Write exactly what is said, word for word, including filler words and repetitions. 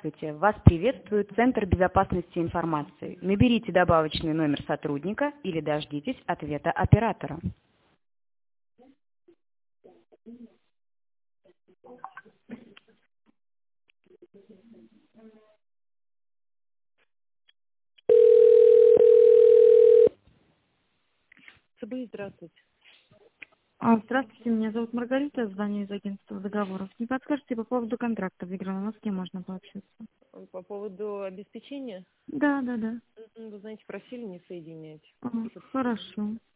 Здравствуйте. Вас приветствует Центр безопасности информации. Наберите добавочный номер сотрудника или дождитесь ответа оператора. ЦБИ, здравствуйте. А, Здравствуйте, меня зовут Маргарита, звоню из агентства договоров. Не подскажете по поводу контракта в Игровом, с кем можно пообщаться? По поводу обеспечения, Да, да, да. Мгм, вы знаете, просили не соединять. А, Хорошо.